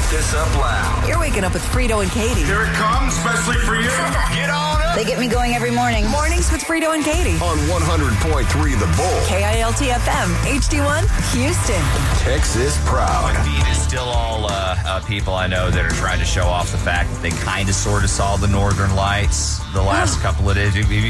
this up loud. You're waking up with Frito and Katie. Here it comes, especially for you. Get on up. They get me going every morning. Mornings with Frito and Katie. On 100.3 The Bull. KILT FM, HD1, Houston. Texas proud. Feed is still all people I know that are trying to show off the fact that they kind of sort of saw the Northern Lights the last couple of days. Have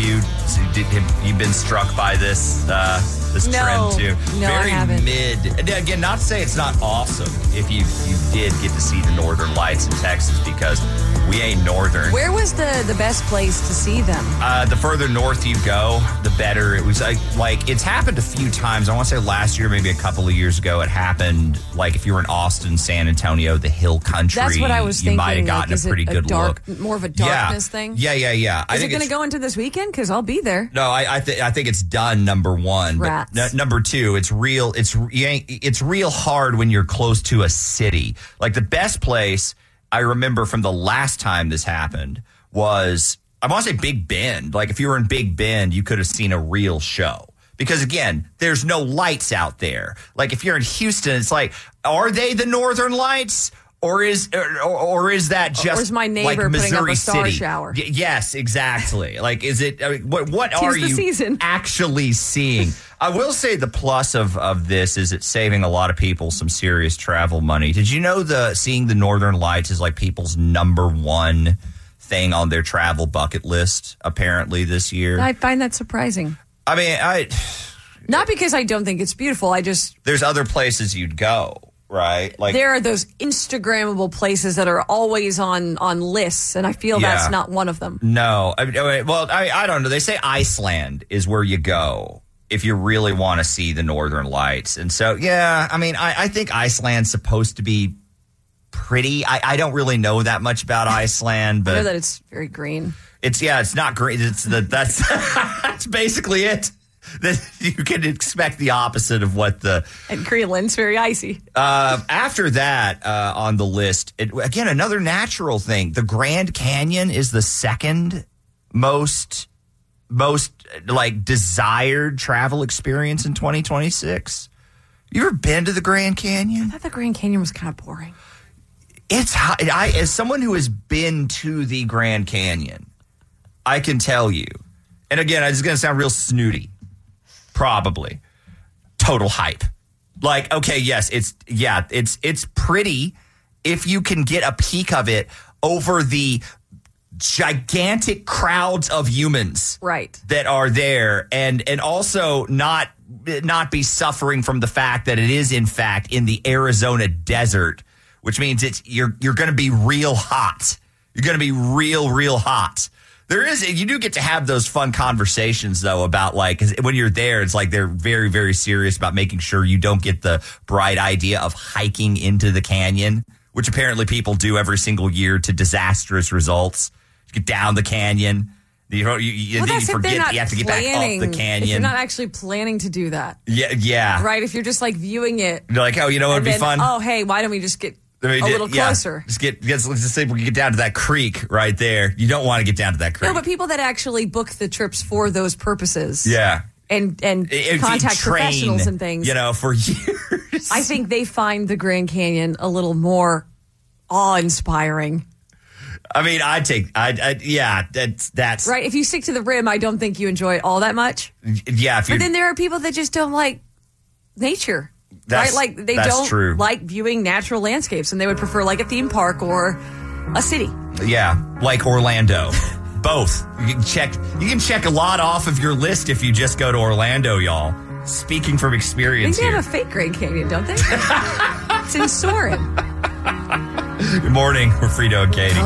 you been struck by this trend too? No, Very I haven't. mid. Again, not to say it's not awesome if you did get to see the Northern Lights in Texas, because we ain't northern. Where was the best place to see them? The further north you go, the better. It was like it's happened a few times. I want to say last year, maybe a couple of years ago, it happened. Like if you were in Austin, San Antonio, the Hill Country, That's what I was thinking. You might have gotten like, a pretty good dark, look. More of a darkness thing. Yeah. Is it going to go into this weekend? Because I'll be there. No, I think it's done. Number one, Rats. But number two, it's real. It's real hard when you're close to a city. Like the best place I remember from the last time this happened was, I want to say Big Bend. Like if you were in Big Bend, you could have seen a real show. Because again, there's no lights out there. Like if you're in Houston, it's like, are they the Northern Lights? Or is that just or is my neighbor like putting Missouri up a star City? shower? Yes, exactly. Like, is it? I mean, what Tis are the you season. actually seeing? I will say the plus of this is it's saving a lot of people some serious travel money. Did you know seeing the Northern Lights is like people's number one thing on their travel bucket list? Apparently this year, I find that surprising. I mean, Not because I don't think it's beautiful. There's other places you'd go. Right, like there are those Instagrammable places that are always on lists, and I feel that's not one of them. No, I don't know. They say Iceland is where you go if you really want to see the Northern Lights, and so I mean, I think Iceland's supposed to be pretty. I don't really know that much about Iceland, but I know that it's very green. It's not green. That's that's basically it. That you can expect the opposite of what and Greenland's very icy. After that, on the list, again, another natural thing. The Grand Canyon is the second most like desired travel experience in 2026. You ever been to the Grand Canyon? I thought the Grand Canyon was kind of boring. It's as someone who has been to the Grand Canyon, I can tell you, and again, it's going to sound real snooty. Probably. Total hype. Like, okay, yes, it's pretty if you can get a peek of it over the gigantic crowds of humans that are there, and also not be suffering from the fact that it is in fact in the Arizona desert, which means you're going to be real hot. You're going to be real hot. You do get to have those fun conversations, though, about like, 'cause when you're there, it's like they're very, very serious about making sure you don't get the bright idea of hiking into the canyon, which apparently people do every single year to disastrous results. You get down the canyon, then you forget you have to get back up the canyon. If you're not actually planning to do that. Yeah. Right? If you're just like viewing it. You're like, oh, you know what would be fun? Oh, hey, why don't we just get a little closer? Let's just say we can get down to that creek right there. You don't want to get down to that creek. No, but people that actually book the trips for those purposes. Yeah. And contact professionals and things. For years. I think they find the Grand Canyon a little more awe-inspiring. I mean, that's right. If you stick to the rim, I don't think you enjoy it all that much. Yeah. But then there are people that just don't like nature. Right? Like they don't like viewing natural landscapes, and they would prefer like a theme park or a city. Yeah, like Orlando. Both. You can check a lot off of your list if you just go to Orlando, y'all. Speaking from experience, they have a fake Grand Canyon, don't they? It's in Soarin'. Good morning. We're Frito and Katie.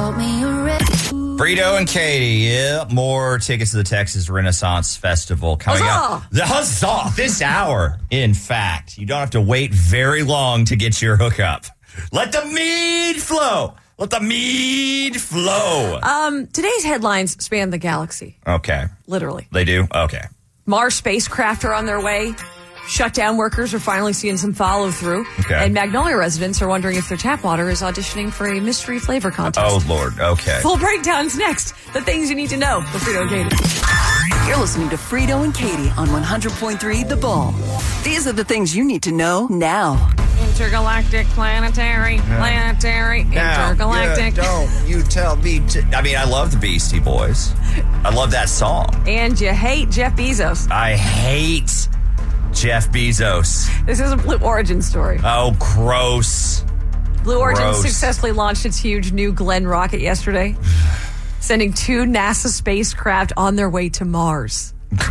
Frito and Katie, yeah. More tickets to the Texas Renaissance Festival coming up. The huzzah! This hour, in fact. You don't have to wait very long to get your hookup. Let the mead flow. Let the mead flow. Today's headlines span the galaxy. Okay. Literally. They do? Okay. Mars spacecraft are on their way. Shutdown workers are finally seeing some follow through. Okay. And Magnolia residents are wondering if their tap water is auditioning for a mystery flavor contest. Oh, Lord. Okay. Full breakdowns next. The things you need to know with Frito and Katie. You're listening to Frito and Katie on 100.3 The Bull. These are the things you need to know now. Intergalactic, planetary, intergalactic. Don't you tell me I mean, I love the Beastie Boys. I love that song. And you hate Jeff Bezos. I hate Jeff Bezos. This is a Blue Origin story. Oh, gross. Blue Origin successfully launched its huge new Glenn rocket yesterday, sending 2 NASA spacecraft on their way to Mars.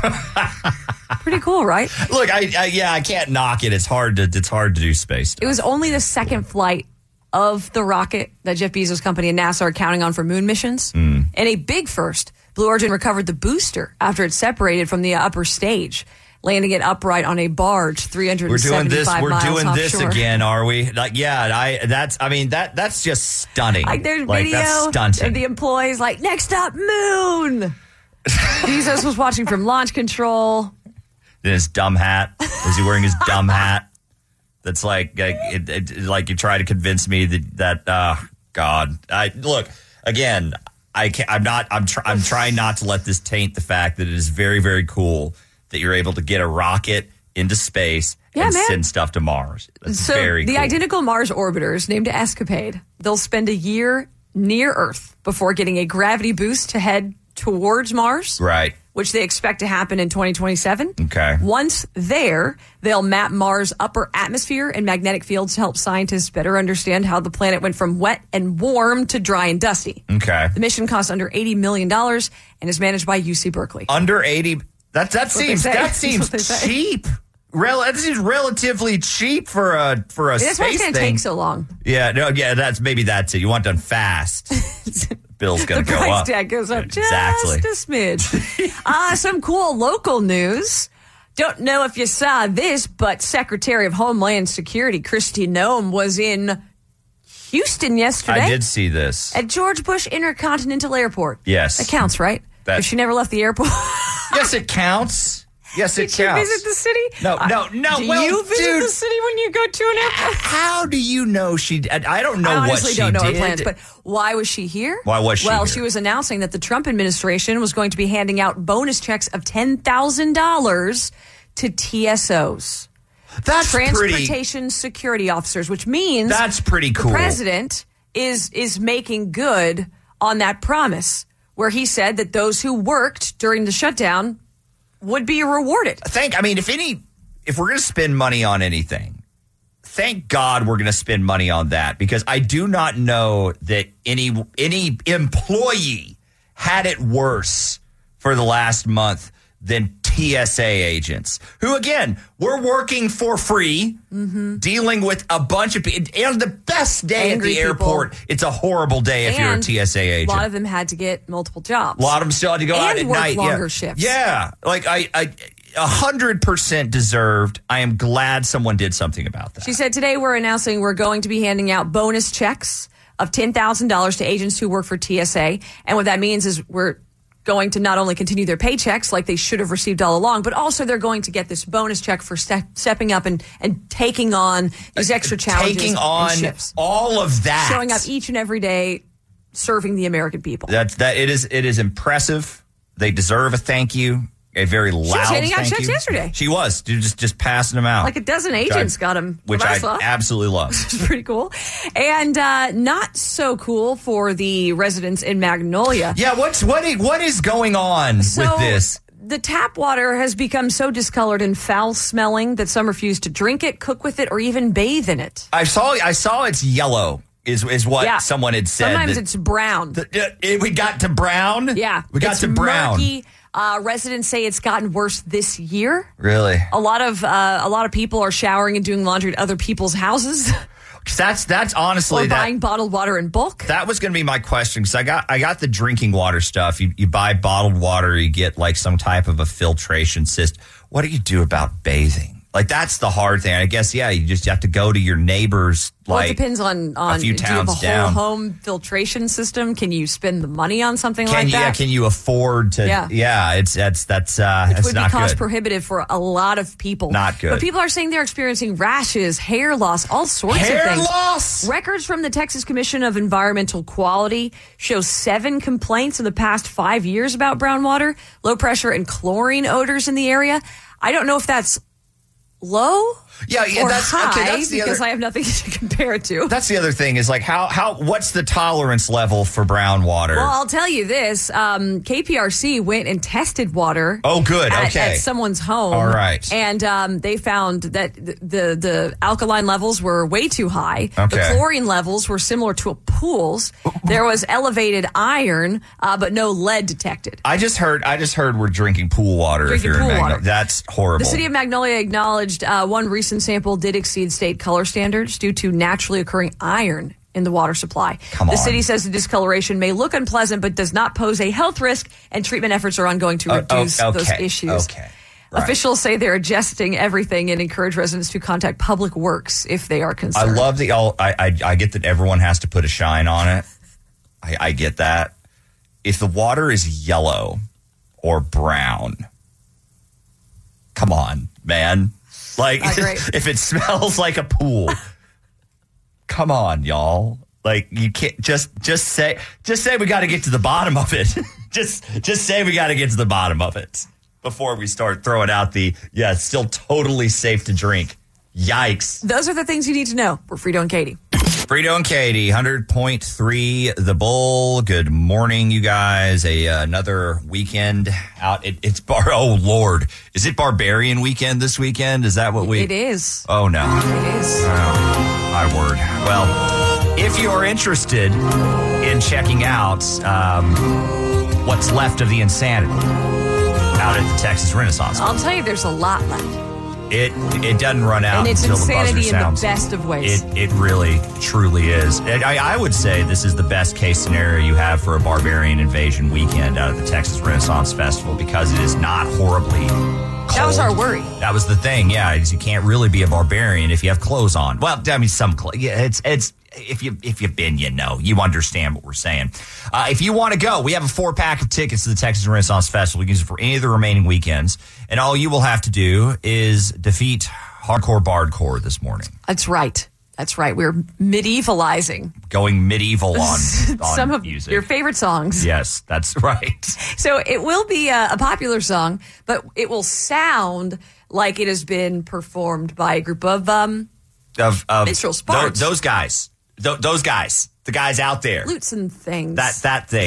Pretty cool, right? Look, I can't knock it. It's hard to do space stuff. It was only the second flight of the rocket that Jeff Bezos' company and NASA are counting on for moon missions. And a big first. Blue Origin recovered the booster after it separated from the upper stage, landing it upright on a barge 375 miles offshore. We're doing this again, are we? Like, yeah, that's just stunning. Like, there's video of the employees like, next up, moon. Bezos was watching from launch control. In his dumb hat. Was he wearing his dumb hat? That's like you try to convince me that God. Look, again, I'm trying not to let this taint the fact that it is very, very cool that you're able to get a rocket into space and send stuff to Mars. That's very cool. The identical Mars orbiters, named Escapade, they'll spend a year near Earth before getting a gravity boost to head towards Mars. Right. Which they expect to happen in 2027. Okay. Once there, they'll map Mars' upper atmosphere and magnetic fields to help scientists better understand how the planet went from wet and warm to dry and dusty. Okay. The mission costs under $80 million and is managed by UC Berkeley. Under 80? That seems cheap. That seems relatively cheap for a space thing. That's why it's going to take so long. Yeah, that's it. You want it done fast. Bill's going to go up. The price tag goes up just a smidge. Some cool local news. Don't know if you saw this, but Secretary of Homeland Security Kristi Noem was in Houston yesterday. I did see this. At George Bush Intercontinental Airport. Yes. That counts, right? If she never left the airport. Yes, it counts. Yes, it counts. Did you visit the city? No. Do you visit the city when you go to an airport? How do you know she did? I don't know what she did. I honestly don't know her plans, but why was she here? Why was she here? Well, she was announcing that the Trump administration was going to be handing out bonus checks of $10,000 to TSOs. That's Transportation Security Officers, which means that's pretty cool. The president is making good on that promise where he said that those who worked during the shutdown would be rewarded. If we're going to spend money on anything, thank God we're going to spend money on that, because I do not know that any employee had it worse for the last month than TSA agents, who, again, we're working for free, dealing with a bunch of people. And the best day Angry at the airport, people. It's a horrible day if you're a TSA agent. A lot of them had to get multiple jobs. A lot of them still had to go out at night. Longer shifts. Yeah. Like, I 100% deserved. I am glad someone did something about that. She said, today we're announcing we're going to be handing out bonus checks of $10,000 to agents who work for TSA. And what that means is we're going to not only continue their paychecks like they should have received all along, but also they're going to get this bonus check for stepping up and taking on these extra challenges. Taking on shifts. All of that. Showing up each and every day, serving the American people. It is impressive. They deserve a thank you. A very loud thank you. She was handing out checks yesterday. She was. Just passing them out. Like a dozen agents got them. Which I absolutely love. Which is pretty cool. And not so cool for the residents in Magnolia. Yeah, what is going on with this? The tap water has become so discolored and foul-smelling that some refuse to drink it, cook with it, or even bathe in it. I saw it's yellow. Is what someone had said. Sometimes it's brown. We got to brown? Yeah. We got to brown. Murky. Residents say it's gotten worse this year. Really? A lot of people are showering and doing laundry at other people's houses. That's honestly or buying bottled water in bulk. That was going to be my question, because I got the drinking water stuff. You buy bottled water, you get like some type of a filtration system. What do you do about bathing? Like, that's the hard thing. I guess, you just have to go to your neighbors. Well, it depends on a few towns do you have a whole home filtration system? Can you spend the money on something like that? Yeah, can you afford to? Yeah, that's it would not be cost good. prohibitive for a lot of people. Not good. But people are saying they're experiencing rashes, hair loss, all sorts of things. Hair loss. Records from the Texas Commission of Environmental Quality show 7 complaints in the past 5 years about brown water, low pressure, and chlorine odors in the area. I don't know if that's low Yeah, or that's high okay. That's the because other. I have nothing to compare it to. That's the other thing is like what's the tolerance level for brown water? Well, I'll tell you this. KPRC went and tested water. Oh, good. At someone's home. All right. And they found that the alkaline levels were way too high. Okay. The chlorine levels were similar to a pool's. There was elevated iron, but no lead detected. I just heard we're drinking pool water if you're in Magnolia. That's horrible. The city of Magnolia acknowledged one recent sample did exceed state color standards due to naturally occurring iron in the water supply. The city says the discoloration may look unpleasant, but does not pose a health risk, and treatment efforts are ongoing to reduce those issues. Okay. Right. Officials say they're adjusting everything and encourage residents to contact Public Works if they are concerned. I love I get that everyone has to put a shine on it. I get that. If the water is yellow or brown, come on, man. Like, if it smells like a pool, come on, y'all. Like, you can't just say we got to get to the bottom of it. just say we got to get to the bottom of it before we start throwing out it's still totally safe to drink. Yikes. Those are the things you need to know. We're Frito and Katie. Frito and Katie, 100.3 The Bull. Good morning, you guys. Another weekend out. Oh, Lord. Is it Barbarian weekend this weekend? Is that what It is. Oh, no. It is. Oh, my word. Well, if you're interested in checking out what's left of the insanity out at the Texas Renaissance, I'll tell you, there's a lot left. It doesn't run out and it's until the buzzer insanity in sounds. the best of ways. It really, truly is. I would say this is the best case scenario you have for a barbarian invasion weekend out at the Texas Renaissance Festival because it is not horribly cold. That was our worry. That was the thing, yeah. Is you can't really be a barbarian if you have clothes on. Well, I mean, some clothes. Yeah, it's if you've been, you understand what we're saying. If you want to go, we have a 4-pack of tickets to the Texas Renaissance Festival. You can use it for any of the remaining weekends. And all you will have to do is defeat Hardcore Bardcore this morning. That's right. We're medievalizing. Going medieval on some of music. Your favorite songs. Yes, that's right. So it will be a popular song, but it will sound like it has been performed by a group of minstrels, bards. Those guys. Those guys. The guys out there. Lutes and things. That thing.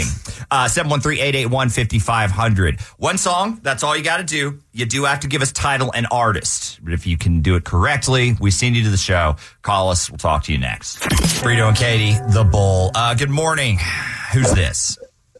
713-881-5500. One song, that's all you got to do. You do have to give us title and artist. But if you can do it correctly, we send you to the show. Call us. We'll talk to you next. Frito and Katie, The Bull. Good morning. Who's this?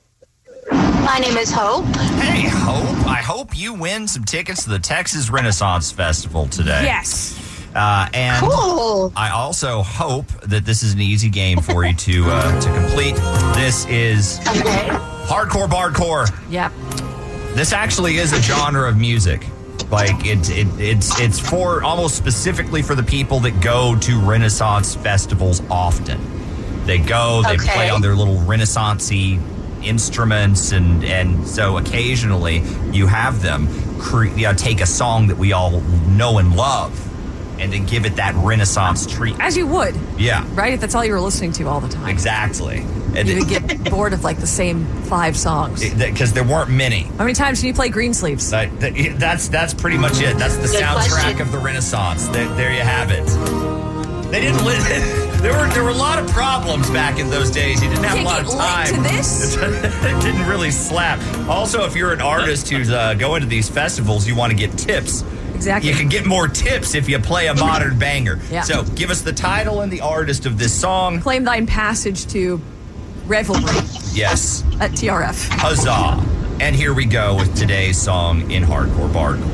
My name is Hope. Hey, Hope. I hope you win some tickets to the Texas Renaissance Festival today. Yes. And Cool. I also hope that this is an easy game for you to complete. This is Hardcore Bardcore. Yep. This actually is a genre of music. Like it's for almost specifically for the people that go to Renaissance festivals often. They go, they play on their little Renaissance-y instruments, and so occasionally you have them take a song that we all know and love and then give it that Renaissance treatment. As you would. Yeah. Right? If that's all you were listening to all the time. Exactly. And You would get bored of like the same 5 songs. Because there weren't many. How many times can you play Greensleeves? That's pretty much it. That's the Good soundtrack question. of the Renaissance. There you have it. They didn't live. There were a lot of problems back in those days. You didn't have a lot of time. Can't get linked to this? It didn't really slap. Also, if you're an artist who's going to these festivals, you want to get tips. Exactly. You can get more tips if you play a modern banger. Yeah. So give us the title and the artist of this song. Claim thine passage to revelry Yes. at TRF. Huzzah. And here we go with today's song in Hardcore Bardcore.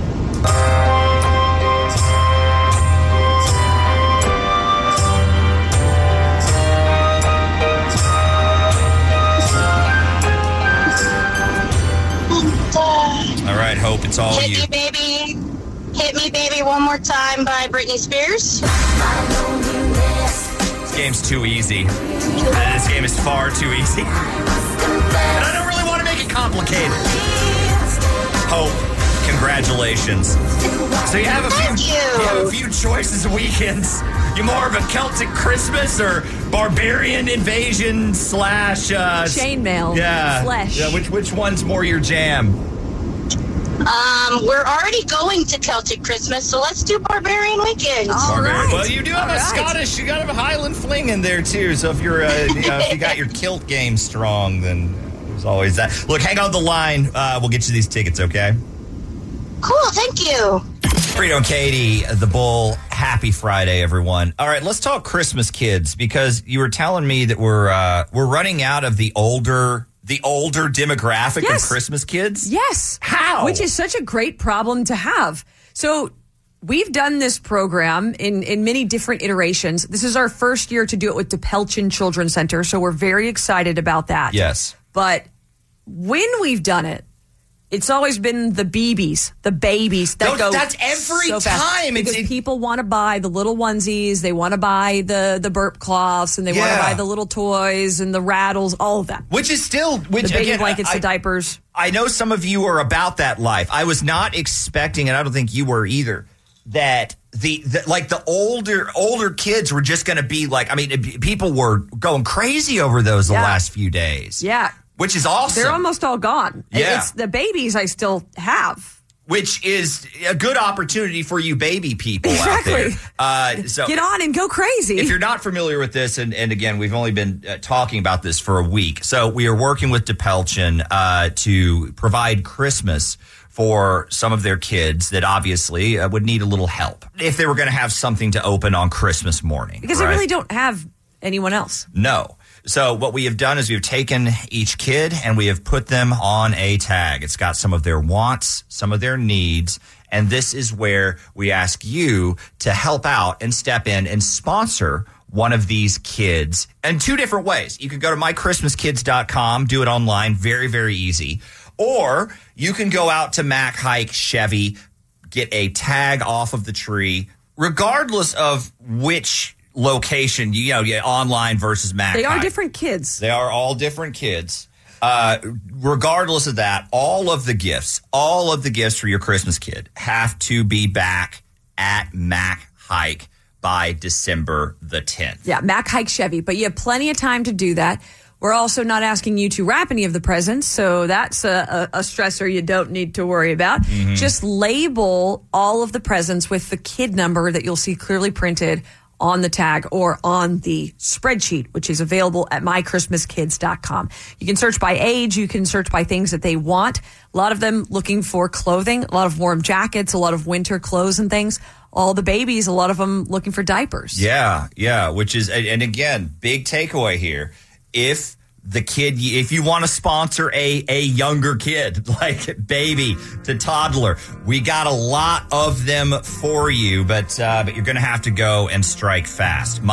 All right, Hope, it's all you. Hit Me Baby One More Time by Britney Spears. This game's too easy. This game is far too easy. And I don't really want to make it complicated. Hope, congratulations. So you have a few choices of weekends. You more of a Celtic Christmas or barbarian invasion / Chainmail. Yeah. Flesh. Yeah. Which one's more your jam? We're already going to Celtic Christmas, so let's do Barbarian Weekend. All right. Well, you do have All a right. Scottish, you got a Highland fling in there too. So if you're, if you got your kilt game strong, then there's always that. Look, hang on the line. We'll get you these tickets, okay? Cool, thank you. Frito and Katie, the Bull. Happy Friday, everyone. All right, let's talk Christmas kids because you were telling me that we're running out of the older demographic Yes. of Christmas kids. Yes. How? Which is such a great problem to have. So we've done this program in many different iterations. This is our first year to do it with DePelchin Children's Center, so we're very excited about that. Yes. But when we've done it, it's always been the babies that go. That's every so fast. time. Because people want to buy the little onesies, they want to buy the burp cloths, and they want to buy the little toys and the rattles, all of that. Which is still The baby again, blankets, the diapers. I know some of you are about that life. I was not expecting, and I don't think you were either, that the older kids were just going to be like. I mean, people were going crazy over those the last few days. Yeah. Which is awesome. They're almost all gone. Yeah. It's the babies I still have. Which is a good opportunity for you baby people Exactly. out there. So Get on and go crazy. if you're not familiar with this, and again, we've only been talking about this for a week. So we are working with DePelchin to provide Christmas for some of their kids that obviously would need a little help if they were going to have something to open on Christmas morning. because right? they really don't have anyone else. No. So what we have done is we've taken each kid and we have put them on a tag. It's got some of their wants, some of their needs, and this is where we ask you to help out and step in and sponsor one of these kids in two different ways. You can go to mychristmaskids.com, do it online, very, very easy. Or you can go out to Mack Hike Chevy, get a tag off of the tree, regardless of which location, online versus Mack They are Hike. different kids. They are all different kids. Regardless of that, all of the gifts for your Christmas kid have to be back at Mack Hike by December the 10th. Yeah, Mack Hike Chevy. But you have plenty of time to do that. We're also not asking you to wrap any of the presents, so that's a stressor you don't need to worry about. Mm-hmm. Just label all of the presents with the kid number that you'll see clearly printed on the tag or on the spreadsheet, which is available at mychristmaskids.com. You can search by age. You can search by things that they want. A lot of them looking for clothing, a lot of warm jackets, a lot of winter clothes and things. All the babies, a lot of them looking for diapers. Yeah, which is, and again, big takeaway here. If you want to sponsor a younger kid, like baby to toddler, we got a lot of them for you, but you're going to have to go and strike fast.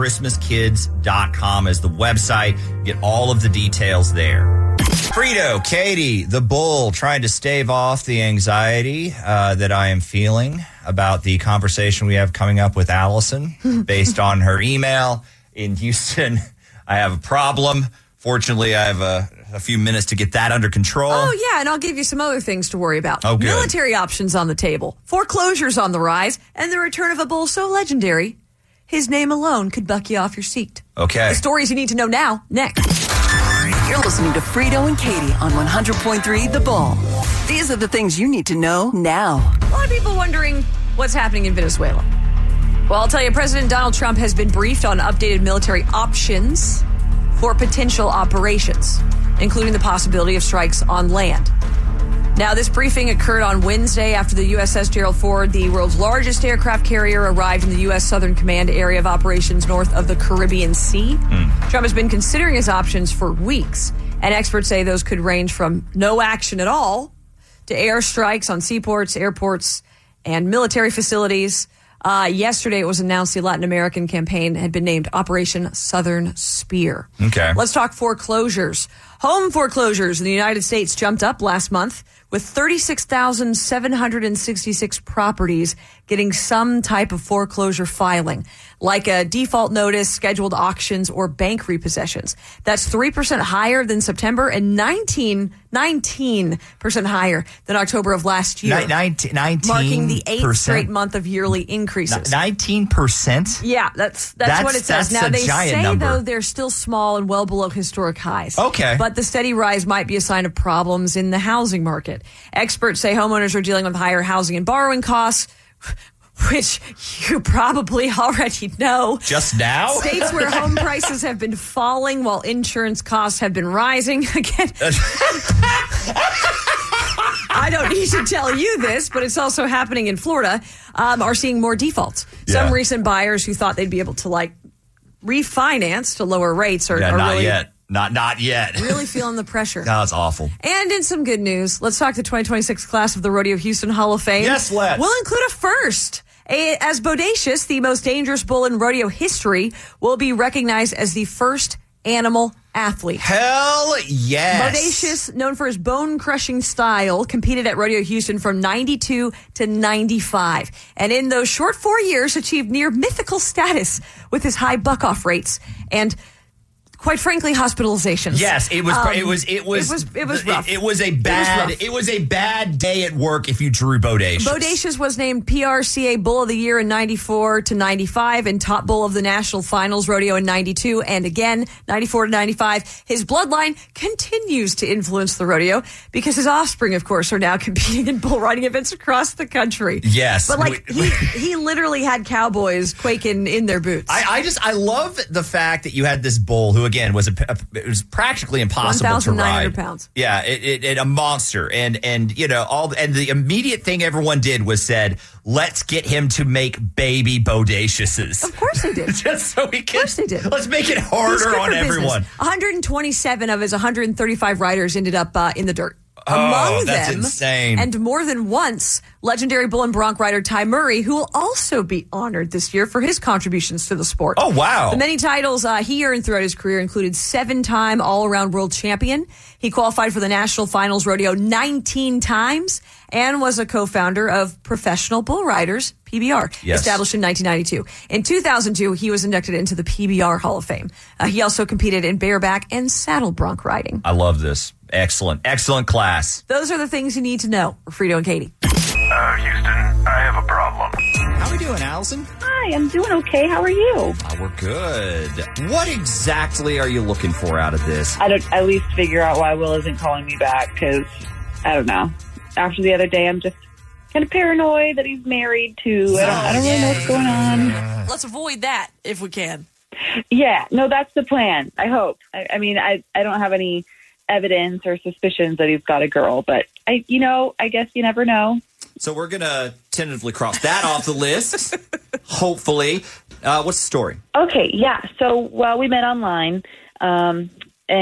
mychristmaskids.com is the website. Get all of the details there. Frito, Katie, the Bull, trying to stave off the anxiety that I am feeling about the conversation we have coming up with Allison based on her email in Houston. I have a problem. Fortunately, I have a few minutes to get that under control. Oh, yeah, and I'll give you some other things to worry about. Oh, good. Military options on the table, foreclosures on the rise, and the return of a bull so legendary, his name alone could buck you off your seat. Okay. The stories you need to know now, next. You're listening to Frito and Katie on 100.3 The Bull. These are the things you need to know now. A lot of people wondering what's happening in Venezuela. Well, I'll tell you, President Donald Trump has been briefed on updated military options for potential operations, including the possibility of strikes on land. Now, this briefing occurred on Wednesday after the USS Gerald Ford, the world's largest aircraft carrier, arrived in the U.S. Southern Command area of operations north of the Caribbean Sea. Trump has been considering his options for weeks, and experts say those could range from no action at all to airstrikes on seaports, airports, and military facilities. Yesterday, it was announced the Latin American campaign had been named Operation Southern Spear. Okay. Let's talk foreclosures. Home foreclosures in the United States jumped up last month, with 36,766 properties getting some type of foreclosure filing, like a default notice, scheduled auctions, or bank repossessions. That's 3% higher than September and 19% higher than October of last year. 19%. Marking the 8th straight month of yearly increases. 19%? Yeah, that's what it says. That's Now, a they giant say, number. though, they're still small and well below historic highs. Okay. But the steady rise might be a sign of problems in the housing market. it. Experts say homeowners are dealing with higher housing and borrowing costs, which you probably already know. Just now? States where home prices have been falling while insurance costs have been rising. Again, I don't need to tell you this, but it's also happening in Florida, are seeing more defaults. Yeah. Some recent buyers who thought they'd be able to refinance to lower rates are not really, yet. Not yet. really feeling the pressure. No, it's awful. And in some good news, let's talk the 2026 class of the Rodeo Houston Hall of Fame. Yes, let's. We'll include a first. As Bodacious, the most dangerous bull in rodeo history, will be recognized as the first animal athlete. Hell yes. Bodacious, known for his bone-crushing style, competed at Rodeo Houston from 92 to 95. And in those short 4 years, achieved near mythical status with his high buck-off rates and, quite frankly, hospitalizations. Yes, it was rough. It was a bad day at work if you drew Bodacious. Bodacious was named PRCA Bull of the Year in 94 to 95 and top bull of the National Finals Rodeo in 92 and again 94 to 95. His bloodline continues to influence the rodeo because his offspring, of course, are now competing in bull riding events across the country. Yes. But he literally had cowboys quaking in their boots. I love the fact that you had this bull who, again, it was practically impossible to ride. 1,900 pounds. Yeah, it a monster, and the immediate thing everyone did was said, let's get him to make baby Bodaciouses. Of course they did. Just so we can. Of course they did. Let's make it harder on everyone. 127 of his 135 riders ended up in the dirt. Among that's them, insane. And more than once, legendary bull and bronc rider Ty Murray, who will also be honored this year for his contributions to the sport. Oh, wow. The many titles he earned throughout his career included 7-time all-around world champion. He qualified for the National Finals Rodeo 19 times and was a co-founder of Professional Bull Riders, PBR, yes. established in 1992. In 2002, he was inducted into the PBR Hall of Fame. He also competed in bareback and saddle bronc riding. I love this. Excellent class. Those are the things you need to know. Frito and Katie. Houston, I have a problem. How are we doing, Allison? Hi, I'm doing okay. How are you? We're good. What exactly are you looking for out of this? I don't at least figure out why Will isn't calling me back because, I don't know. After the other day, I'm just kind of paranoid that he's married to. I don't really know what's going on. Let's avoid that if we can. Yeah, no, that's the plan. I hope. I mean, I don't have any evidence or suspicions that he's got a girl, but I guess you never know. So we're going to tentatively cross that off the list, hopefully. What's the story? Okay, yeah. So, we met online, and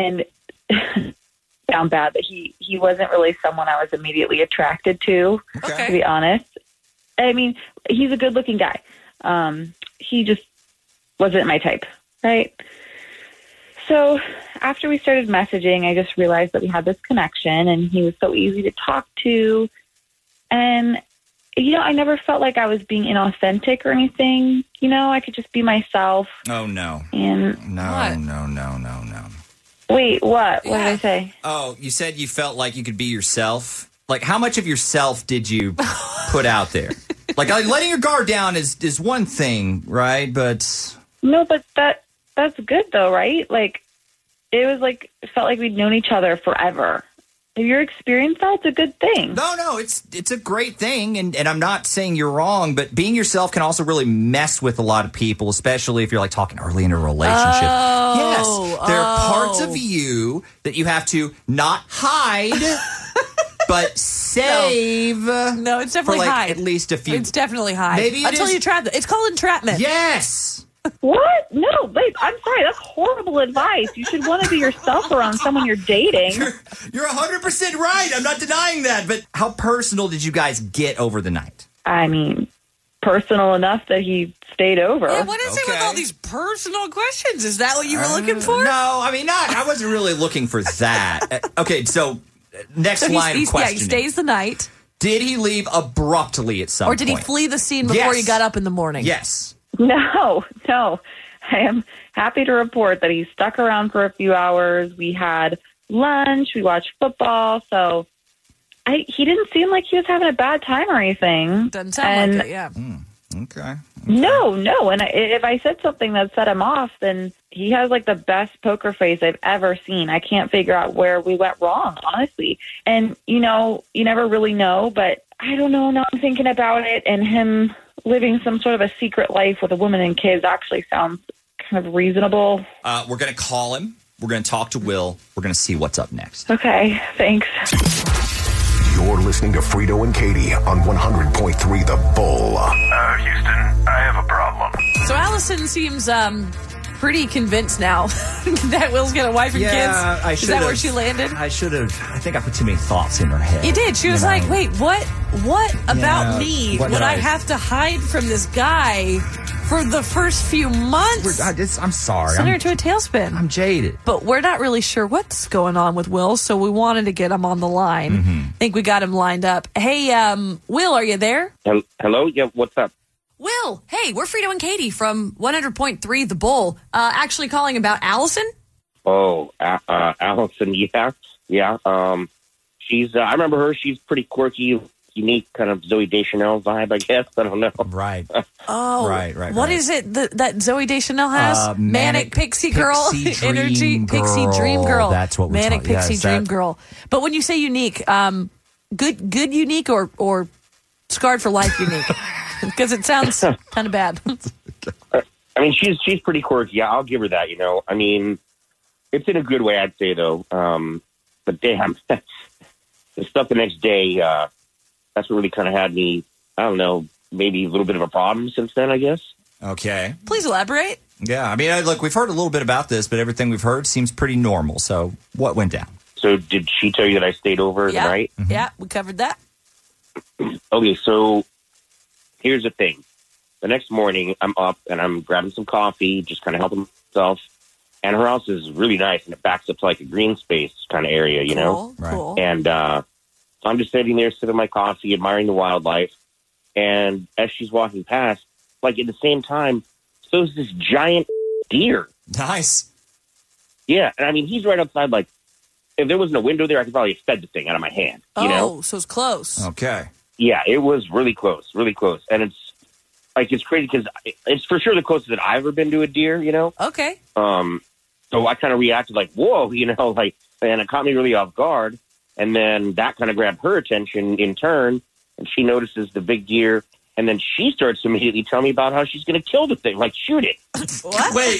found bad that he wasn't really someone I was immediately attracted to be honest. I mean, he's a good-looking guy. He just wasn't my type, right? So after we started messaging, I just realized that we had this connection, and he was so easy to talk to. And, I never felt like I was being inauthentic or anything. I could just be myself. Oh, no. And No. Wait, what? What did I say? Oh, you said you felt like you could be yourself? Like, how much of yourself did you put out there? Like, letting your guard down is one thing, right? But... No, but that's good, though, right? Like, it felt like we'd known each other forever. Have you experienced that? It's a good thing. No, it's a great thing, and I'm not saying you're wrong, but being yourself can also really mess with a lot of people, especially if you're like talking early in a relationship. Yes, there are parts of you that you have to not hide, but save. No, it's definitely for like hide. At least a few. It's definitely hide. Maybe until you trap them. It's called entrapment. Yes. What? No, babe, I'm sorry. That's horrible advice. You should want to be yourself around someone you're dating. You're 100% right. I'm not denying that. But how personal did you guys get over the night? I mean, personal enough that he stayed over. Yeah, what is it with all these personal questions? Is that what you were looking for? No, I mean, not. I wasn't really looking for that. Okay, so next line of questioning. Yeah, he stays the night. Did he leave abruptly at some point? Or did he flee the scene before you got up in the morning? Yes. No. I am happy to report that he stuck around for a few hours. We had lunch. We watched football. So he didn't seem like he was having a bad time or anything. Doesn't sound like it, yeah. Okay. No. And if I said something that set him off, then he has like the best poker face I've ever seen. I can't figure out where we went wrong, honestly. And, you never really know, but I don't know. Now I'm thinking about it, and him living some sort of a secret life with a woman and kids actually sounds kind of reasonable. We're going to call him. We're going to talk to Will. We're going to see what's up next. Okay, thanks. You're listening to Frito and Katie on 100.3 The Bull. Houston, I have a problem. So Allison seems pretty convinced now that Will's got a wife and kids. Is that where she landed? I should have. I think I put too many thoughts in her head. You did. She was like, wait, what about me would I have to hide from this guy for the first few months? I'm sorry. Send her to a tailspin. I'm jaded. But we're not really sure what's going on with Will, so we wanted to get him on the line. I think we got him lined up. Hey, Will, are you there? Hello? Yeah, what's up? Will, hey, we're Frito and Katie from 100.3 The Bull. Actually calling about Allison? Oh, Allison, yeah. She's, I remember her. She's pretty quirky, unique, kind of Zooey Deschanel vibe, I guess. I don't know. Right. Oh. Right. What is it that Zooey Deschanel has? Manic Pixie Girl. Pixie Energy Dream Pixie Dream Girl. That's what we're Manic talking about. Pixie Dream Girl. But when you say unique, good unique or scarred for life unique? Because it sounds kind of bad. I mean, she's pretty quirky. Yeah, I'll give her that, I mean, it's in a good way, I'd say, though. But damn, the stuff the next day, that's what really kind of had me, I don't know, maybe a little bit of a problem since then, I guess. Okay. Please elaborate. Yeah, I mean, look, we've heard a little bit about this, but everything we've heard seems pretty normal. So what went down? So did she tell you that I stayed over the night? Yeah, we covered that. Okay, so here's the thing. The next morning, I'm up and I'm grabbing some coffee, just kind of helping myself. And her house is really nice, and it backs up to like a green space kind of area, you know? Cool. And so I'm just sitting there, sipping my coffee, admiring the wildlife. And as she's walking past, like at the same time, so is this giant deer. Nice. Yeah, and I mean, he's right outside, like, if there wasn't a window there, I could probably have fed the thing out of my hand, you know? So it's close. Okay. Yeah, it was really close. And it's, like, it's crazy because it's for sure the closest that I've ever been to a deer, you know? Okay. So I kind of reacted like, whoa, you know, like, and it caught me really off guard. And then that kind of grabbed her attention in turn, and she notices the big deer. And then she starts to immediately tell me about how she's going to kill the thing, like shoot it. What? Wait.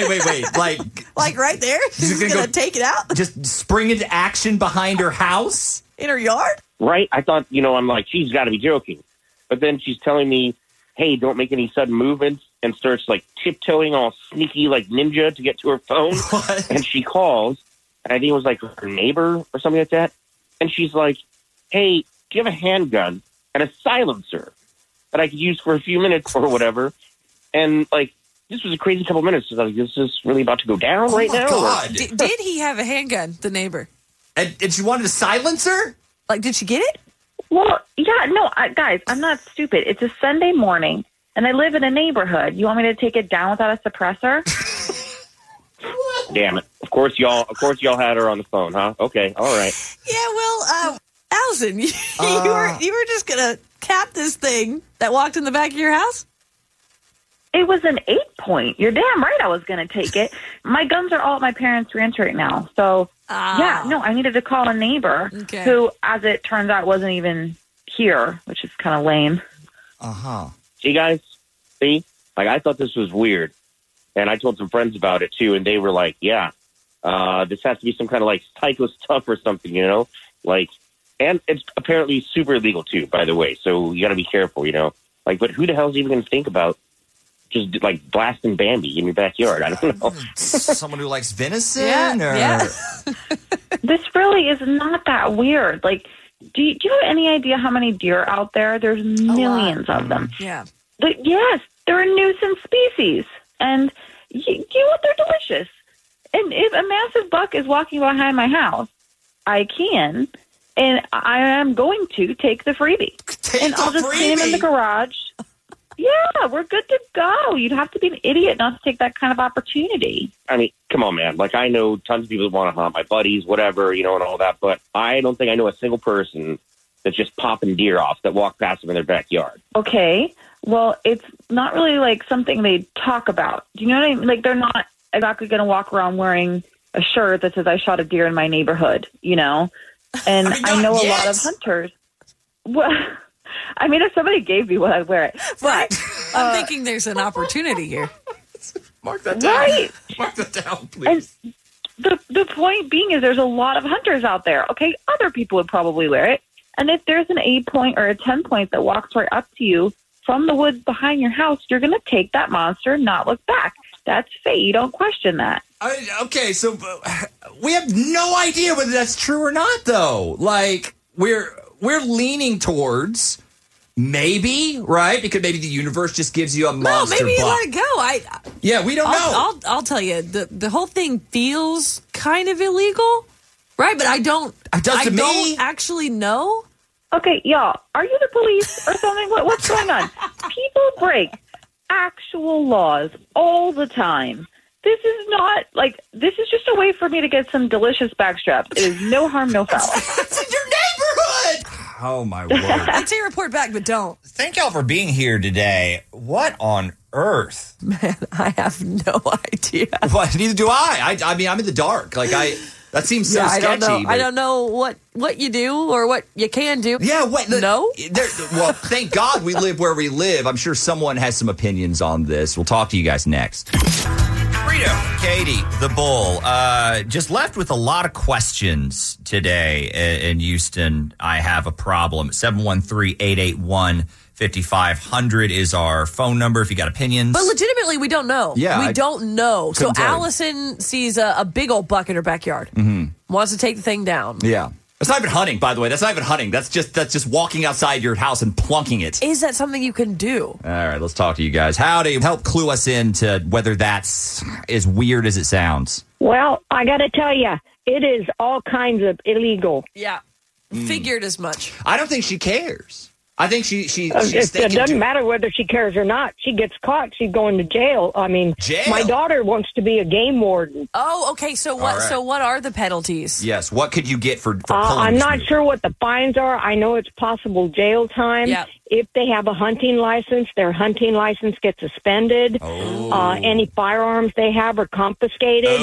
Like right there? She's going to take it out? Just spring into action behind her house? In her yard? Right? I thought, you know, I'm like, she's got to be joking. But then she's telling me, hey, don't make any sudden movements, and starts like tiptoeing all sneaky like ninja to get to her phone. What? And she calls, and I think it was like her neighbor or something like that. And she's like, hey, do you have a handgun and a silencer that I could use for a few minutes or whatever? And like, this was a crazy couple minutes. I was like, is this really about to go down right now? God. Did he have a handgun, the neighbor? And she wanted a silencer? Like, did she get it? Well, yeah, no, guys, I'm not stupid. It's a Sunday morning, and I live in a neighborhood. You want me to take it down without a suppressor? Damn it. Of course y'all had her on the phone, huh? Okay, all right. Yeah, well, Allison, you were just going to cap this thing that walked in the back of your house? It was an 8-point. You're damn right I was going to take it. My guns are all at my parents' ranch right now. So, yeah, no, I needed to call a neighbor who, as it turns out, wasn't even here, which is kind of lame. Uh-huh. See, guys? See? Like, I thought this was weird. And I told some friends about it, too, and they were like, yeah, this has to be some kind of, like, psycho stuff or something, you know? Like, and it's apparently super illegal, too, by the way. So you got to be careful, you know? Like, but who the hell is even going to think about just like blasting Bambi in your backyard? I don't know. Someone who likes venison? Yeah. This really is not that weird. Like, do you have any idea how many deer out there? There's millions of them. Yeah. But yes, they're a nuisance species. And you know what? They're delicious. And if a massive buck is walking behind my house, I can, and I am going to take the freebie. I'll just clean him in the garage. Yeah, we're good to go. You'd have to be an idiot not to take that kind of opportunity. I mean, come on, man. Like, I know tons of people that want to hunt, my buddies, whatever, you know, and all that. But I don't think I know a single person that's just popping deer off that walk past them in their backyard. Okay. Well, it's not really like something they talk about. Do you know what I mean? Like, they're not exactly going to walk around wearing a shirt that says I shot a deer in my neighborhood, you know? And I know a lot of hunters. Well, I mean, if somebody gave me one, I'd wear it. But I'm thinking there's an opportunity here. Mark that down. Right. Mark that down, please. And the point being is there's a lot of hunters out there. Okay, other people would probably wear it. And if there's an 8-point or a 10-point that walks right up to you from the woods behind your house, you're going to take that monster and not look back. That's fate. You don't question that. Okay, so we have no idea whether that's true or not, though. Like, we're leaning towards maybe, right? Because maybe the universe just gives you a monster. No, maybe you let it go. Yeah, we don't know. I'll tell you, the whole thing feels kind of illegal, right? But I don't actually know. Okay, y'all, are you the police or something? What's going on? People break actual laws all the time. This is just a way for me to get some delicious backstraps. It is no harm, no foul. It's in your neighborhood. Oh, my word. I'd say report back, but don't. Thank y'all for being here today. What on earth? Man, I have no idea. Well, neither do I. I mean, I'm in the dark. Like, that seems so sketchy. I don't know what you do or what you can do. Yeah, no? Well, thank God we live where we live. I'm sure someone has some opinions on this. We'll talk to you guys next. Frito, Katie, the Bull, just left with a lot of questions today in Houston. I have a problem. 713-881-5500 is our phone number if you got opinions. But legitimately, we don't know. Yeah, we don't know. So Allison sees a big old buck in her backyard. Mm-hmm. Wants to take the thing down. Yeah. That's not even hunting, by the way. That's not even hunting. That's just walking outside your house and plunking it. Is that something you can do? All right, let's talk to you guys. Howdy. Help clue us into whether that's as weird as it sounds. Well, I got to tell you, it is all kinds of illegal. Yeah. Figured as much. I don't think she cares. I think she's it doesn't matter whether she cares or not. She gets caught, she's going to jail. I mean, my daughter wants to be a game warden. Oh, okay. So what? Right. So what are the penalties? Yes. What could you get for pulling I'm this not move? sure what the fines are. I know it's possible jail time. Yep. If they have a hunting license, their hunting license gets suspended. Oh. Any firearms they have are confiscated.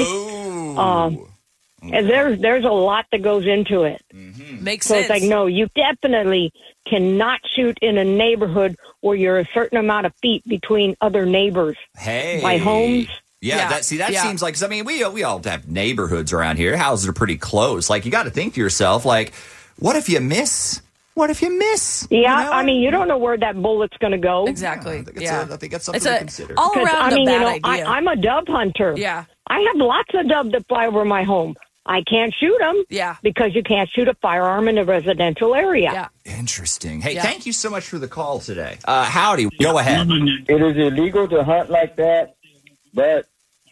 Oh. And there's a lot that goes into it. Mm-hmm. Makes so sense. It's like, no, you definitely cannot shoot in a neighborhood where you're a certain amount of feet between other neighbors. Hey. By homes. Yeah, that seems like, I mean, we all have neighborhoods around here. Houses are pretty close. Like, you got to think to yourself, like, what if you miss? What if you miss? Yeah, you know? I mean, you don't know where that bullet's going to go. Exactly. I think that's something to consider. All around I mean, a bad idea. I'm a dove hunter. Yeah. I have lots of doves that fly over my home. I can't shoot them. Yeah. Because you can't shoot a firearm in a residential area. Yeah. Interesting. Hey, thank you so much for the call today. Howdy. Go ahead. It is illegal to hunt like that, but,